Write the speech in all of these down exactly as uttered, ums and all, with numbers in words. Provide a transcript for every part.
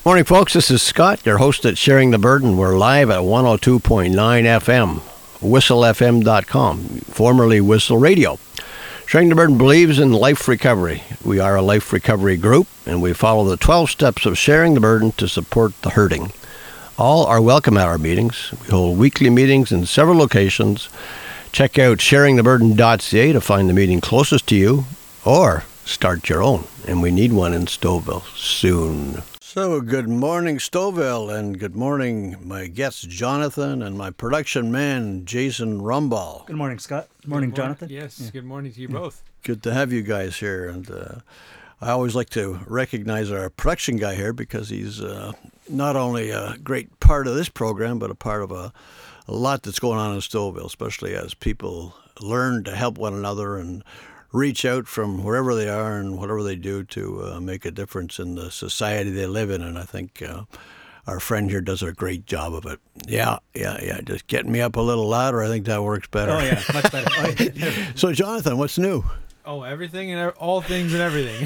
Morning, folks. This is Scott, your host at Sharing the Burden. We're live at one oh two point nine F M, whistle f m dot com, formerly Whistle Radio. Sharing the Burden believes in life recovery. We are a life recovery group, and we follow the twelve steps of sharing the burden to support the hurting. All are welcome at our meetings. We hold weekly meetings in several locations. Check out sharing the burden dot c a to find the meeting closest to you, or start your own. And we need one in Stouffville soon. So, good morning, Stouffville, and good morning, my guest, Jonathan, and my production man, Jason Rumball. Good morning, Scott. Good morning, good morning, Jonathan. Yes, yeah. Good morning to you both. Good to have you guys here, and uh, I always like to recognize our production guy here because he's uh, not only a great part of this program, but a part of a, a lot that's going on in Stouffville, especially as people learn to help one another and reach out from wherever they are and whatever they do to uh, make a difference in the society they live in. And I think uh, our friend here does a great job of it. Yeah, yeah, yeah. Just getting me up a little louder, I think that works better. Oh, yeah, much better. Oh, yeah. So, Jonathan, what's new? Oh, everything and all things and everything.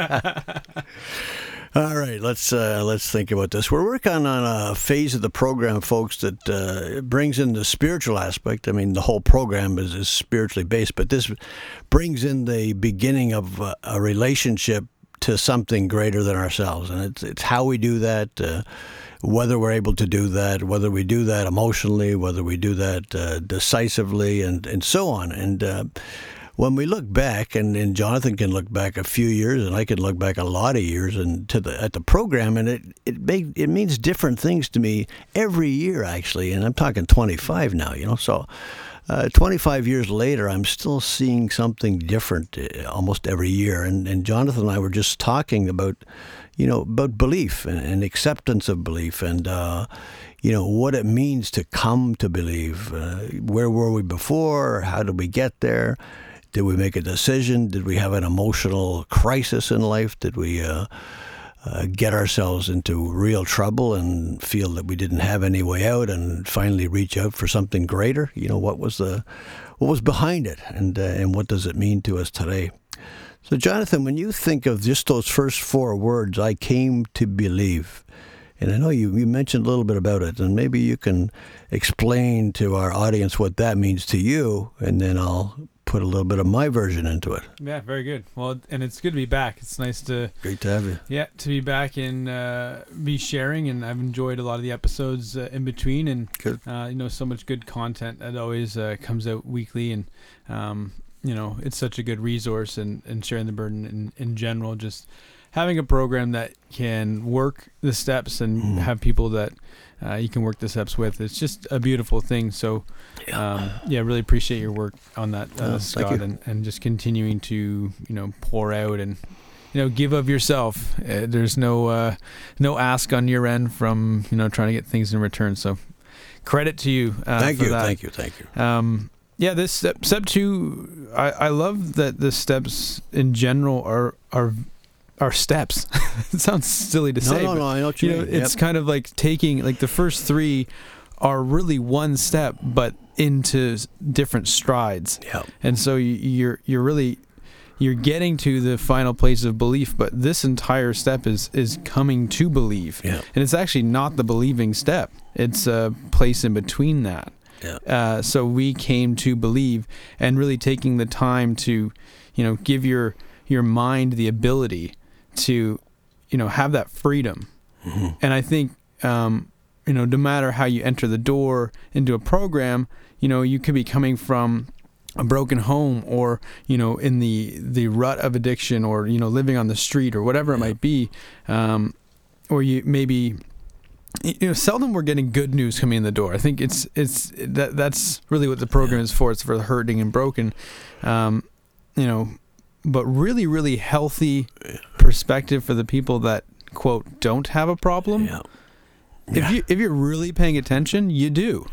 All right, let's uh, let's think about this. We're working on a phase of the program, folks, that uh, brings in the spiritual aspect. I mean, the whole program is, is spiritually based, but this brings in the beginning of a, a relationship to something greater than ourselves, and it's it's how we do that, uh, whether we're able to do that, whether we do that emotionally, whether we do that uh, decisively, and and so on, and. Uh, When we look back, and, and Jonathan can look back a few years, and I can look back a lot of years, and to the at the program, and it it make, it means different things to me every year, actually. And I'm talking twenty-five now, you know. So, uh, twenty-five years later, I'm still seeing something different uh, almost every year. And and Jonathan and I were just talking about, you know, about belief and, and acceptance of belief, and uh, you know what it means to come to believe. Uh, where were we before? How did we get there? Did we make a decision? Did we have an emotional crisis in life? Did we uh, uh, get ourselves into real trouble and feel that we didn't have any way out, and finally reach out for something greater? You know, what was the what was behind it, and uh, and what does it mean to us today? So, Jonathan, when you think of just those first four words, I came to believe, and I know you, you mentioned a little bit about it, and maybe you can explain to our audience what that means to you, and then I'll put a little bit of my version into it. Yeah, very good. Well, and it's good to be back. It's nice to... Great to have you. Yeah, to be back and uh, be sharing, and I've enjoyed a lot of the episodes uh, in between, and good. Uh, you know, so much good content that always uh, comes out weekly, and um, you know, it's such a good resource, and, and sharing the burden in, in general, just having a program that can work the steps and mm. have people that uh, you can work the steps with. It's just a beautiful thing. So, um, yeah, really appreciate your work on that, uh, oh, Scott, and, and just continuing to, you know, pour out and, you know, give of yourself. Uh, there's no uh, no ask on your end from, you know, trying to get things in return. So credit to you. Uh, thank for you, that. thank you, thank you. Um, yeah, this step, step two, I, I love that the steps in general are are are steps. It sounds silly to no, say. No, but, no, I know what you, you mean. know, it's yep. kind of like taking, like the first three are really one step, but into different strides. Yep. And so you, you're you're really, you're getting to the final place of belief, but this entire step is, is coming to believe. Yep. And it's actually not the believing step. It's a place in between that. Yeah. Uh, so we came to believe, and really taking the time to, you know, give your your mind the ability to, you know, have that freedom. Mm-hmm. And I think, um, you know, no matter how you enter the door into a program, you know, you could be coming from a broken home, or, you know, in the, the rut of addiction, or, you know, living on the street, or whatever it yeah. might be. Um, or you maybe, you know, seldom we're getting good news coming in the door. I think it's, it's, that that's really what the program yeah. is for. It's for the hurting and broken, um, you know, but really, really healthy perspective for the people that, quote, don't have a problem. Yeah. If yeah. you if you're really paying attention, you do.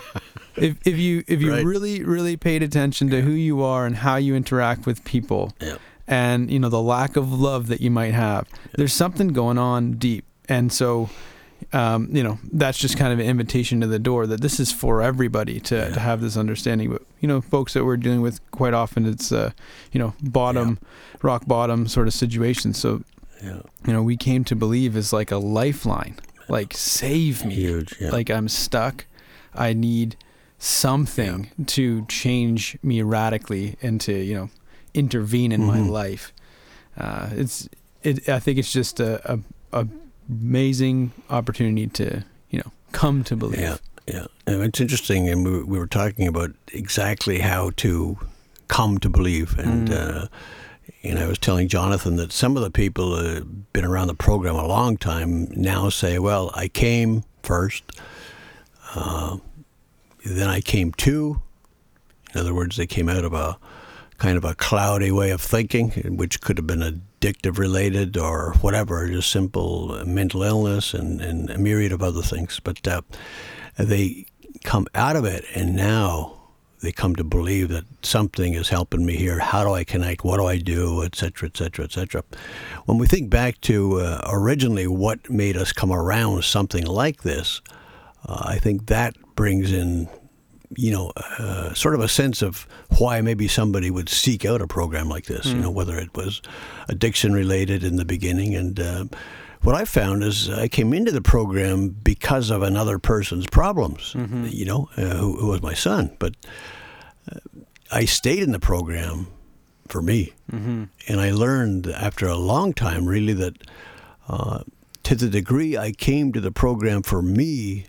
if if you if you right. really really paid attention to yeah. who you are and how you interact with people, yeah. and you know the lack of love that you might have, yeah. there's something going on deep. And so, um, you know, that's just kind of an invitation to the door that this is for everybody to, yeah. to have this understanding. But, you know, folks that we're dealing with quite often, it's, uh, you know, bottom, yeah. rock bottom sort of situation. So Yeah. You know, we came to believe is like a lifeline, like save me. Huge, yeah. Like I'm stuck. I need something yeah. to change me radically and to, you know, intervene in mm-hmm. my life. Uh, it's, it, I think it's just a, a, a amazing opportunity to, you know, come to believe. Yeah. Yeah. And it's interesting. And we, we were talking about exactly how to come to believe. And, mm. uh, and I was telling Jonathan that some of the people who have been around the program a long time now say, well, I came first, uh, then I came to. In other words, they came out of a kind of a cloudy way of thinking, which could have been addictive related or whatever, just simple mental illness and, and a myriad of other things. But uh, they come out of it, and now they come to believe that something is helping me here. How do I connect? What do I do? Et cetera, et cetera, et cetera. When we think back to uh, originally what made us come around something like this, uh, I think that brings in, you know, uh, sort of a sense of why maybe somebody would seek out a program like this, mm. you know, whether it was addiction related in the beginning. And uh, what I found is I came into the program because of another person's problems, mm-hmm. you know, uh, who, who was my son. But uh, I stayed in the program for me. Mm-hmm. And I learned after a long time, really, that uh, to the degree I came to the program for me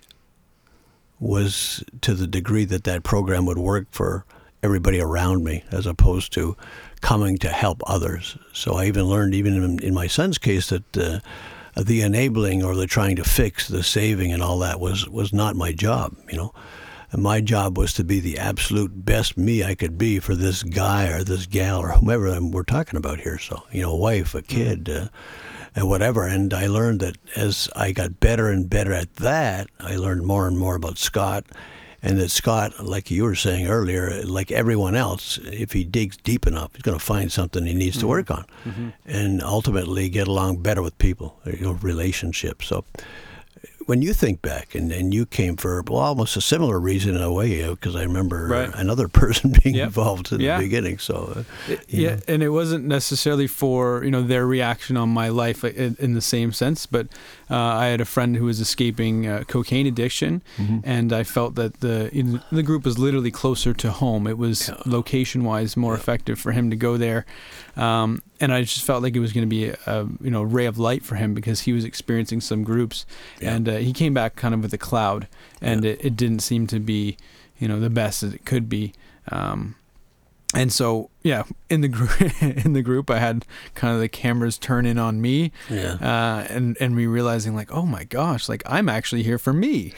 was to the degree that that program would work for everybody around me, as opposed to coming to help others. So I even learned, even in, in my son's case, that uh, the enabling or the trying to fix, the saving and all that was, was not my job, you know. And my job was to be the absolute best me I could be for this guy or this gal or whomever we're talking about here. So, you know, a wife, a kid, uh, and whatever. And I learned that as I got better and better at that, I learned more and more about Scott. And that Scott, like you were saying earlier, like everyone else, if he digs deep enough, he's going to find something he needs mm-hmm. to work on, mm-hmm. and ultimately get along better with people, you know, relationships. So when you think back, and, and you came for, well, almost a similar reason in a way, because I remember right. another person being yep. involved in yeah. the beginning. So uh, it, yeah, know. And it wasn't necessarily for, you know, their reaction on my life in, in the same sense, but uh, I had a friend who was escaping uh, cocaine addiction, mm-hmm. and I felt that the you know, the group was literally closer to home. It was yeah. location-wise more yeah. effective for him to go there. Um, and I just felt like it was going to be a, a you know ray of light for him, because he was experiencing some groups, yeah. and uh, he came back kind of with a cloud, and yeah. it, it didn't seem to be, you know, the best that it could be. Um, and so, yeah, in the group, in the group, I had kind of the cameras turn in on me, yeah. uh, and and me realizing like, oh my gosh, like I'm actually here for me,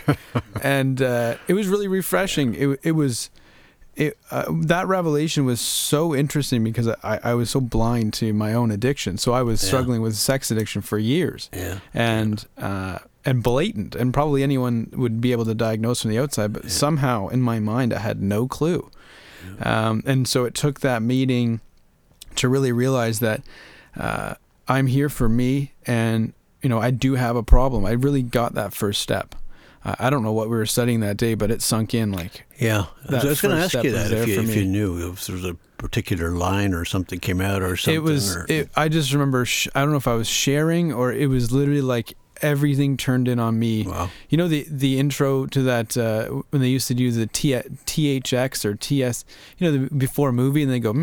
and uh, it was really refreshing. It it was. It, uh, that revelation was so interesting because I, I was so blind to my own addiction. So I was yeah. struggling with sex addiction for years, yeah. and uh, and blatant, and probably anyone would be able to diagnose from the outside. But yeah. somehow in my mind, I had no clue. Yeah. Um, and so it took that meeting to really realize that uh, I'm here for me, and you know I do have a problem. I really got that first step. I don't know what we were studying that day, but it sunk in like. Yeah, I was going to ask you that if you, if you knew if there was a particular line or something came out or something. It was. Or... It, I just remember. Sh- I don't know if I was sharing or it was literally like everything turned in on me. Wow. You know the the intro to that uh, when they used to do the T, T H X or T S. You know the before a movie and they go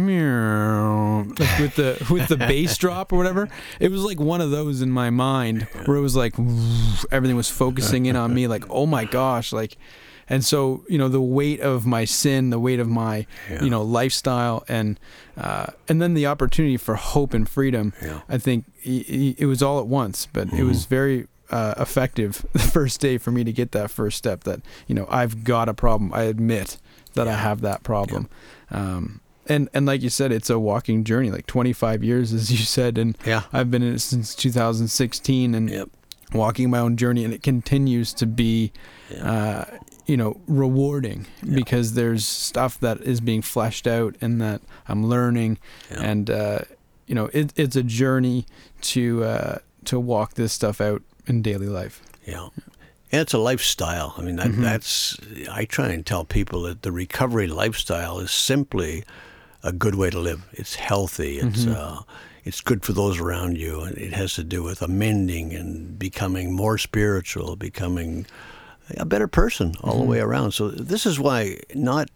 meow like with the with the bass drop or whatever. It was like one of those in my mind where it was like everything was focusing in on me. Like oh my gosh, like. And so, you know, the weight of my sin, the weight of my, yeah. you know, lifestyle, and uh, and then the opportunity for hope and freedom, yeah. I think it, it was all at once, but mm-hmm. it was very uh, effective the first day for me to get that first step that, you know, I've got a problem. I admit that yeah. I have that problem. Yeah. Um, and, and like you said, it's a walking journey, like twenty-five years, as you said, and yeah. I've been in it since two thousand sixteen and yep. walking my own journey, and it continues to be, yeah. uh, you know, rewarding yeah. because there's stuff that is being fleshed out and that I'm learning, yeah. and uh, you know, it, it's a journey to uh, to walk this stuff out in daily life. Yeah. And it's a lifestyle. I mean, that, mm-hmm. that's, I try and tell people that the recovery lifestyle is simply a good way to live. It's healthy. It's, mm-hmm. uh, it's good for those around you, and it has to do with amending and becoming more spiritual, becoming a better person all mm-hmm. the way around. So this is why not.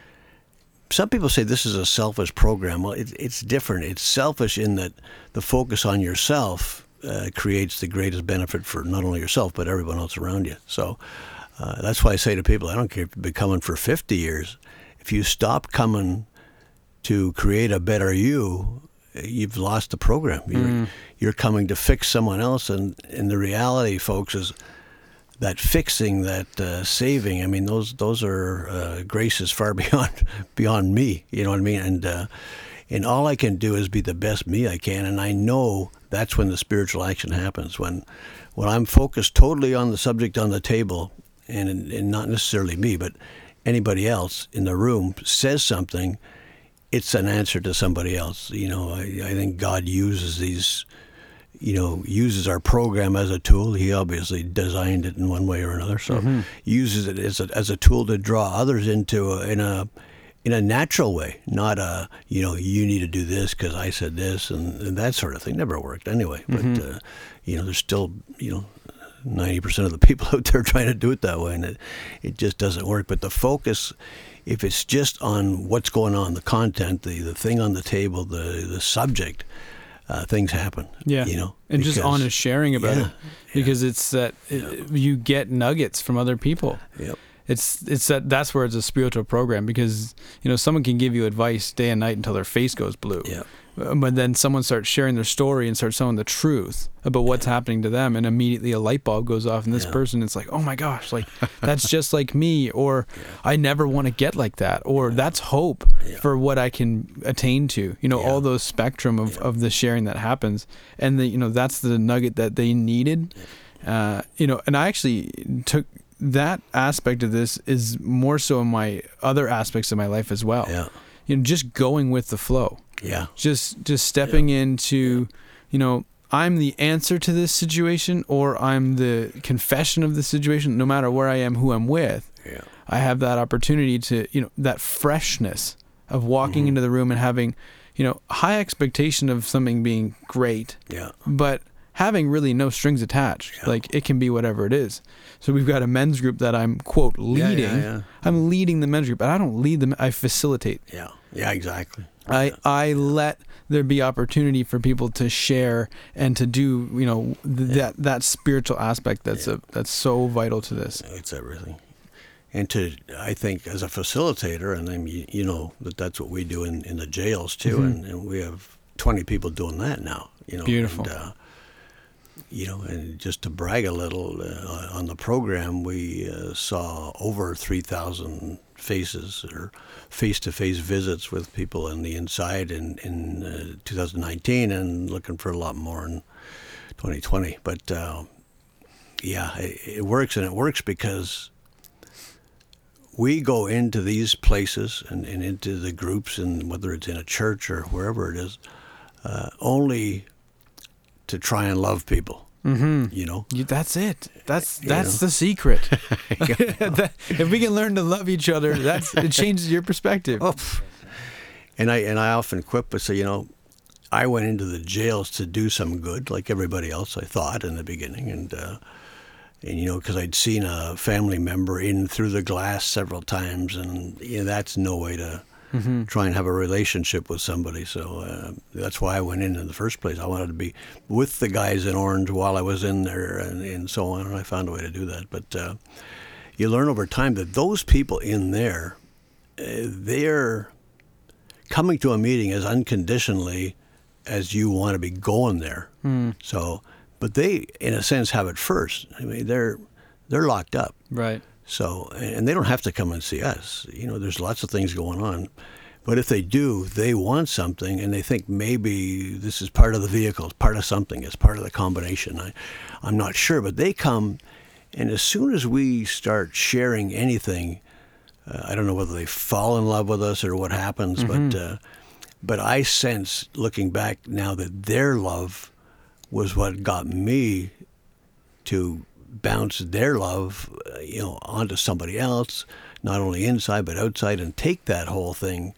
Some people say this is a selfish program. Well, it, it's different. It's selfish in that the focus on yourself uh, creates the greatest benefit for not only yourself but everyone else around you. So uh, that's why I say to people, I don't care if you've been coming for fifty years. If you stop coming to create a better you, you've lost the program. You're, mm. you're coming to fix someone else, and, and the reality, folks, is that fixing, that uh, saving, I mean, those those are uh, graces far beyond beyond me, you know what I mean? And uh, and all I can do is be the best me I can, and I know that's when the spiritual action happens, when when I'm focused totally on the subject on the table, and, and not necessarily me, but anybody else in the room says something, it's an answer to somebody else. You know, I, I think God uses these, you know, uses our program as a tool. He obviously designed it in one way or another, so mm-hmm. uses it as a, as a tool to draw others into a, in a in a natural way, not a, you know, you need to do this because I said this and, and that sort of thing. Never worked anyway. Mm-hmm. But uh, you know, there's still, you know, ninety percent of the people out there trying to do it that way, and it, it just doesn't work. But the focus, if it's just on what's going on, the content, the, the thing on the table, the the subject, uh, things happen. Yeah, you know, and because, just honest sharing about yeah, it, because yeah. it's that it, yeah. you get nuggets from other people. Yep. It's it's that that's where it's a spiritual program, because you know someone can give you advice day and night until their face goes blue. Yeah. But then someone starts sharing their story and starts telling the truth about what's yeah. happening to them, and immediately a light bulb goes off, and this yeah. person, it's like, oh my gosh, like that's just like me, or yeah. I never want to get like that, or yeah. that's hope yeah. for what I can attain to. You know, yeah. all those spectrum of, yeah. of the sharing that happens, and the, you know, that's the nugget that they needed. Uh, you know, and I actually took that aspect of this is more so in my other aspects of my life as well. Yeah. You know, just going with the flow. Yeah. Just just stepping yeah. into, yeah. you know, I'm the answer to this situation, or I'm the confession of the situation. No matter where I am, who I'm with, yeah. I have that opportunity to, you know, that freshness of walking mm-hmm. into the room and having, you know, high expectation of something being great, yeah. but having really no strings attached. Yeah. Like, it can be whatever it is. So we've got a men's group that I'm, quote, leading. Yeah, yeah, yeah. I'm leading the men's group, but I don't lead them. I facilitate. Yeah. Yeah, exactly. I, I let there be opportunity for people to share and to do, you know, th- yeah. that that spiritual aspect that's yeah. a that's so vital to this. It's everything. And to, I think, as a facilitator, and then you, you know that that's what we do in, in the jails too, mm-hmm. and, and we have twenty people doing that now. You know, beautiful. And, uh, you know, and just to brag a little, uh, on the program, we uh, saw over three thousand faces or face-to-face visits with people on the inside in, in uh, two thousand nineteen, and looking for a lot more in twenty twenty. But, uh, yeah, it, it works, and it works because we go into these places and, and into the groups, and whether it's in a church or wherever it is, uh, only to try and love people. Mm-hmm. You know, you, that's it. That's you that's know? the secret. that, if we can learn to love each other, that's it changes your perspective. Oh, and I and I often quip and say, you know, I went into the jails to do some good, like everybody else. I thought in the beginning, and uh, and you know, because I'd seen a family member in through the glass several times, and you know, that's no way to. Mm-hmm. Try and have a relationship with somebody. So uh, that's why I went in in the first place. I wanted to be with the guys in orange while I was in there, and, and so on, and I found a way to do that. But uh, you learn over time that those people in there, uh, they're coming to a meeting as unconditionally as you want to be going there. Mm. So, but they, in a sense, have it first. I mean, they're they're locked up. Right. So, and they don't have to come and see us. You know, there's lots of things going on. But if they do, they want something, and they think maybe this is part of the vehicle, it's part of something, it's part of the combination. I, I'm not sure, but they come, and as soon as we start sharing anything, uh, I don't know whether they fall in love with us or what happens, mm-hmm. but uh, but I sense, looking back now, that their love was what got me to bounce their love, uh, you know, onto somebody else, not only inside but outside, and take that whole thing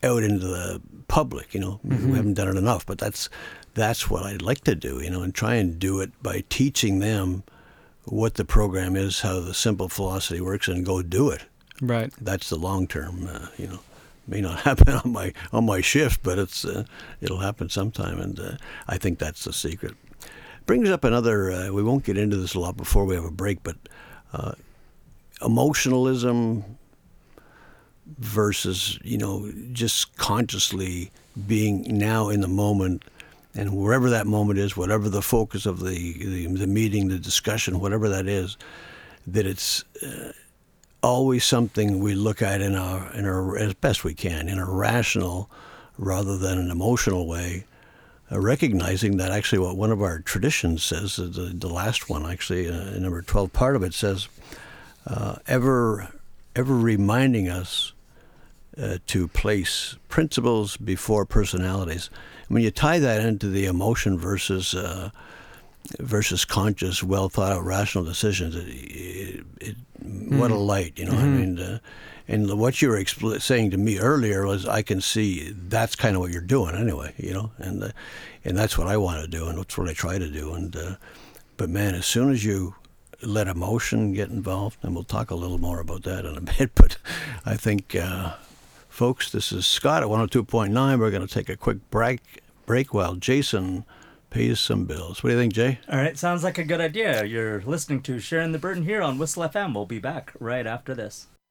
out into the public. You know, Mm-hmm. we haven't done it enough, but that's that's what I'd like to do. You know, and try and do it by teaching them what the program is, how the simple philosophy works, and go do it. Right. That's the long term. Uh, you know, may not happen on my on my shift, but it's uh, it'll happen sometime, and uh, I think that's the secret. Brings up another. Uh, we won't get into this a lot before we have a break, but uh, emotionalism versus, you know, just consciously being now in the moment, and wherever that moment is, whatever the focus of the the, the meeting, the discussion, whatever that is, that it's uh, always something we look at in our in our as best we can in a rational rather than an emotional way, uh, recognizing that actually what one of our traditions says, uh, the, the last one actually, uh, number twelve, part of it says, uh, ever ever reminding us uh, to place principles before personalities. When you tie that into the emotion versus uh, versus conscious, well thought out, rational decisions, it, it, it, mm. what a light, you know. Mm-hmm. I mean, uh, and what you were expl- saying to me earlier was, I can see that's kind of what you're doing anyway, you know, and uh, and that's what I want to do, and that's what I try to do. And uh, but man, as soon as you let emotion get involved, and we'll talk a little more about that in a bit, but I think, uh, folks, this is Scott at one oh two point nine. We're going to take a quick break, break while Jason pays some bills. What do you think, Jay? All right, sounds like a good idea. You're listening to Sharing the Burden here on Whistle F M. We'll be back right after this.